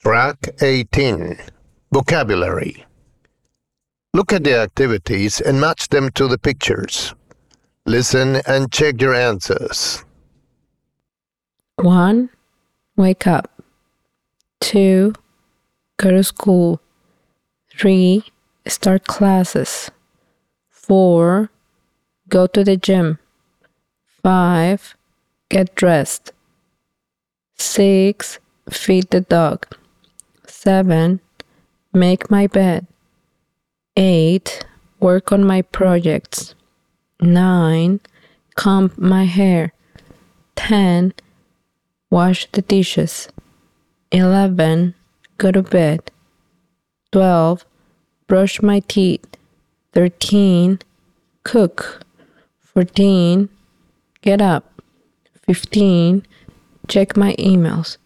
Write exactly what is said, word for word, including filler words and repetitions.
Track eighteen. Vocabulary. Look at the activities and match them to the pictures. Listen and check your answers. one. Wake up. two. Go to school. three. Start classes. four. Go to the gym. five. Get dressed. six. Feed the dog. seven. Make my bed. eight. Work on my projects. nine. Comb my hair. ten. Wash the dishes. eleven. Go to bed. twelve. Brush my teeth. thirteen. Cook. fourteen. Get up. fifteen. Check my emails.